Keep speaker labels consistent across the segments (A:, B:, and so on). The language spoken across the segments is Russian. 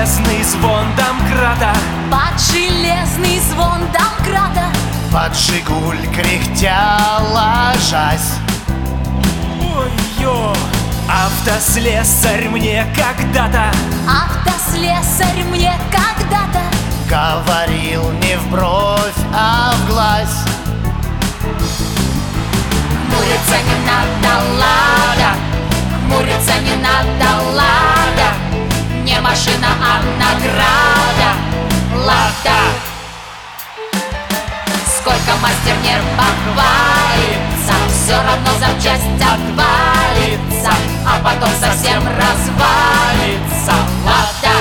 A: железный звон домкрата,
B: под железный звон домкрата,
C: под «Жигуль» кряхтя ложась.
A: Ой-ё! Автослесарь мне когда-то,
B: автослесарь мне когда-то
C: говорил не в бровь, а в глаз.
B: хмуриться не надо, лада, хмуриться не надо, лада, не машина, а награда, лада. Сколько мастер не похвалится, все равно запчасть отвалится, а потом совсем развалится, лада.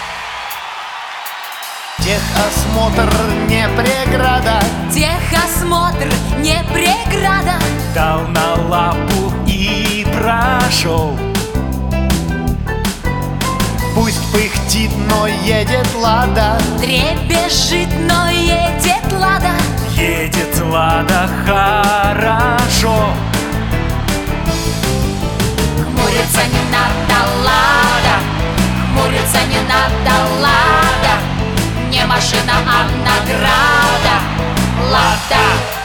C: Техосмотр не преграда,
B: Техосмотр не преграда,
A: дал на лапу и прошел.
C: пусть пыхтит, но едет «Лада».
B: дребезжит, но едет лада.
A: Едет Лада хорошо.
B: Хмуриться не надо, лада, хмуриться не надо, лада, не машина, а награда, лада.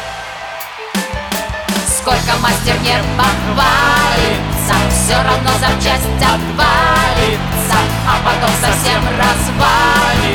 B: Сколько мастер не похвалится, все равно запчасть отвалится, а потом совсем развалится.